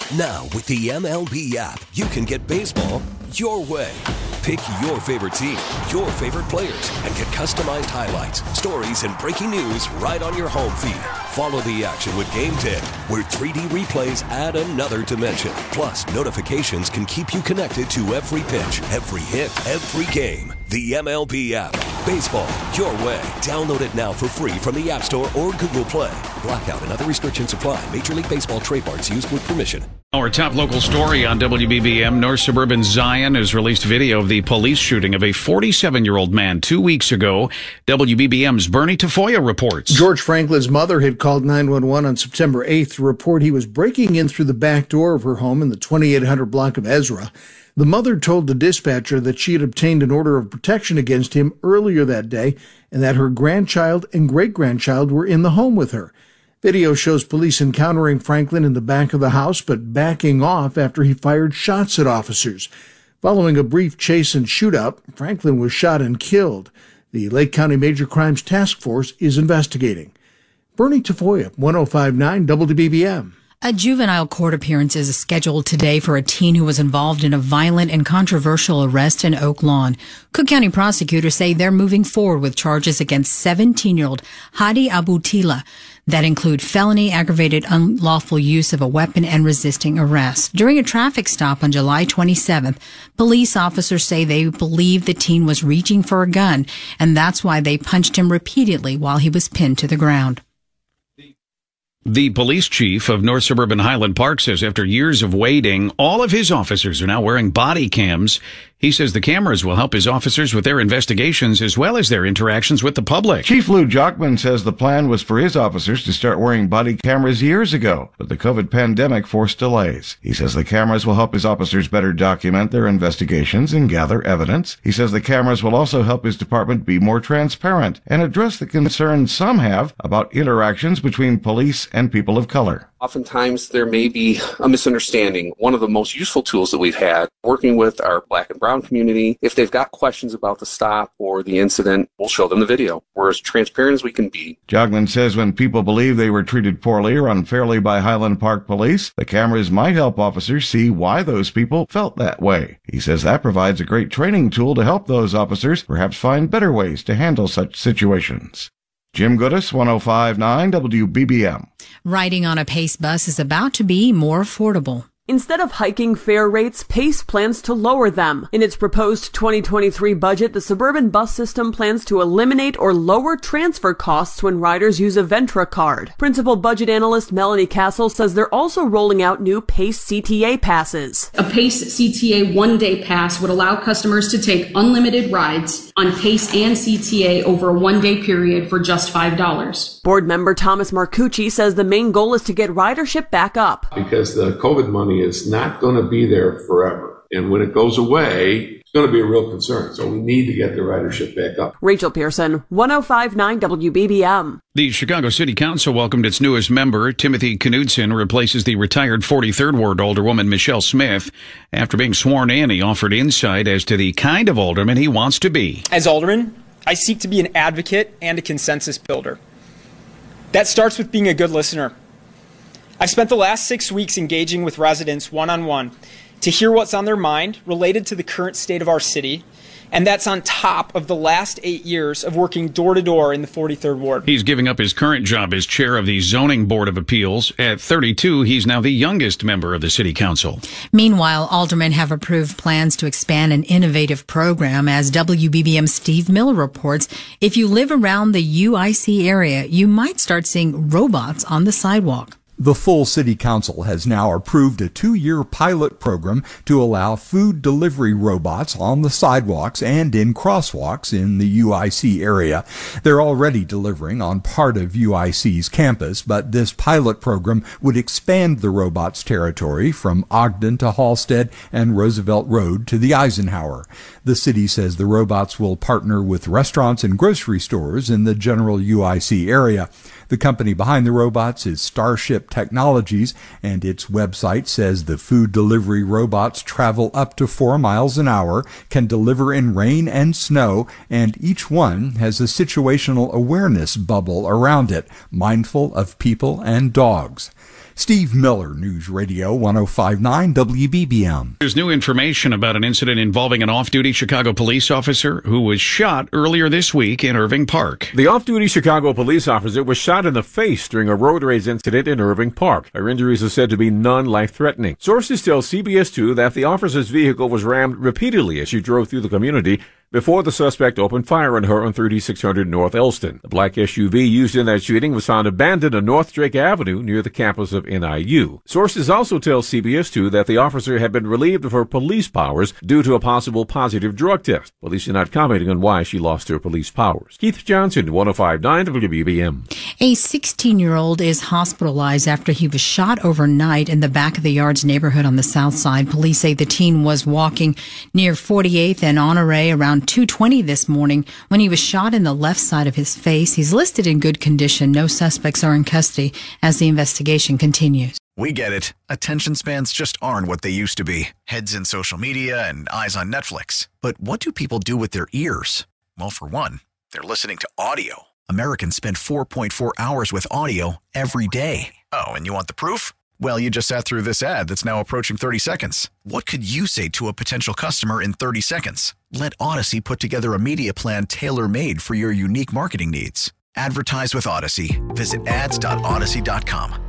Now, with the MLB app, you can get baseball your way. Pick your favorite team, your favorite players, and get customized highlights, stories, and breaking news right on your home feed. Follow the action with Game 10, where 3D replays add another dimension. Plus, notifications can keep you connected to every pitch, every hit, every game. The MLB app. Baseball your way. Download it now for free from the App Store or Google Play. Blackout and other restrictions apply. Major League Baseball trademarks used with permission. Our top local story on WBBM, North Suburban Zion has released video of the police shooting of a 47-year-old man 2 weeks ago. WBBM's Bernie Tafoya reports. George Franklin's mother had called 911 on September 8th to report he was breaking in through the back door of her home in the 2800 block of Ezra. The mother told the dispatcher that she had obtained an order of protection against him earlier that day and that her grandchild and great-grandchild were in the home with her. Video shows police encountering Franklin in the back of the house, but backing off after he fired shots at officers. Following a brief chase and shootout, Franklin was shot and killed. The Lake County Major Crimes Task Force is investigating. Bernie Tafoya, 105.9 WBBM. A juvenile court appearance is scheduled today for a teen who was involved in a violent and controversial arrest in Oak Lawn. Cook County prosecutors say they're moving forward with charges against 17-year-old Hadi Abutila that include felony, aggravated unlawful use of a weapon, and resisting arrest. During a traffic stop on July 27th, police officers say they believe the teen was reaching for a gun, and that's why they punched him repeatedly while he was pinned to the ground. The police chief of North Suburban Highland Park says after years of waiting, all of his officers are now wearing body cams. He says the cameras will help his officers with their investigations as well as their interactions with the public. Chief Lou Jockman says the plan was for his officers to start wearing body cameras years ago, but the COVID pandemic forced delays. He says the cameras will help his officers better document their investigations and gather evidence. He says the cameras will also help his department be more transparent and address the concerns some have about interactions between police and people of color. Oftentimes there may be a misunderstanding. One of the most useful tools that we've had working with our Black and Brown community, if they've got questions about the stop or the incident, we'll show them the video. We're as transparent as we can be. Jogman says when people believe they were treated poorly or unfairly by Highland Park Police, the cameras might help officers see why those people felt that way. He says that provides a great training tool to help those officers perhaps find better ways to handle such situations. Jim Goodis, 105.9 WBBM. Riding on a PACE bus is about to be more affordable. Instead of hiking fare rates, PACE plans to lower them. In its proposed 2023 budget, the suburban bus system plans to eliminate or lower transfer costs when riders use a Ventra card. Principal budget analyst Melanie Castle says they're also rolling out new PACE CTA passes. A PACE CTA one-day pass would allow customers to take unlimited rides on PACE and CTA over a one-day period for just $5. Board member Thomas Marcucci says the main goal is to get ridership back up. Because the COVID money is not going to be there forever. And when it goes away, it's going to be a real concern. So we need to get the ridership back up. Rachel Pearson, 105.9 WBBM. The Chicago City Council welcomed its newest member. Timothy Knudsen replaces the retired 43rd Ward Alderwoman Michelle Smith. After being sworn in, he offered insight as to the kind of alderman he wants to be. As alderman, I seek to be an advocate and a consensus builder. That starts with being a good listener. I've spent the last 6 weeks engaging with residents one-on-one to hear what's on their mind related to the current state of our city, and that's on top of the last 8 years of working door-to-door in the 43rd Ward. He's giving up his current job as chair of the Zoning Board of Appeals. At 32, he's now the youngest member of the City Council. Meanwhile, aldermen have approved plans to expand an innovative program. As WBBM's Steve Miller reports, if you live around the UIC area, you might start seeing robots on the sidewalk. The full City Council has now approved a 2-year pilot program to allow food delivery robots on the sidewalks and in crosswalks in the UIC area. They're already delivering on part of UIC's campus, but this pilot program would expand the robots' territory from Ogden to Halstead and Roosevelt Road to the Eisenhower. The city says the robots will partner with restaurants and grocery stores in the general UIC area. The company behind the robots is Starship Technologies, and its website says the food delivery robots travel up to 4 miles an hour, can deliver in rain and snow, and each one has a situational awareness bubble around it, mindful of people and dogs. Steve Miller, News Radio 105.9 WBBM. There's new information about an incident involving an off-duty Chicago police officer who was shot earlier this week in Irving Park. The off-duty Chicago police officer was shot in the face during a road rage incident in Irving Park. Her injuries are said to be non-life-threatening. Sources tell CBS 2 that the officer's vehicle was rammed repeatedly as she drove through the community before the suspect opened fire on her on 3600 North Elston. The black SUV used in that shooting was found abandoned on North Drake Avenue near the campus of NIU. Sources also tell CBS 2 that the officer had been relieved of her police powers due to a possible positive drug test. Police are not commenting on why she lost her police powers. Keith Johnson, 105.9 WBBM. A 16-year-old is hospitalized after he was shot overnight in the Back of the Yards neighborhood on the south side. Police say the teen was walking near 48th and Honore around 2:20 this morning when he was shot in the left side of his face. He's listed in good condition. No suspects are in custody as the investigation continues. We get it. Attention spans just aren't what they used to be. Heads in social media and eyes on Netflix. But what do people do with their ears? Well, for one, they're listening to audio. Americans spend 4.4 hours with audio every day. Oh, and you want the proof? Well, you just sat through this ad that's now approaching 30 seconds. What could you say to a potential customer in 30 seconds? Let Odyssey put together a media plan tailor-made for your unique marketing needs. Advertise with Odyssey. Visit ads.odyssey.com.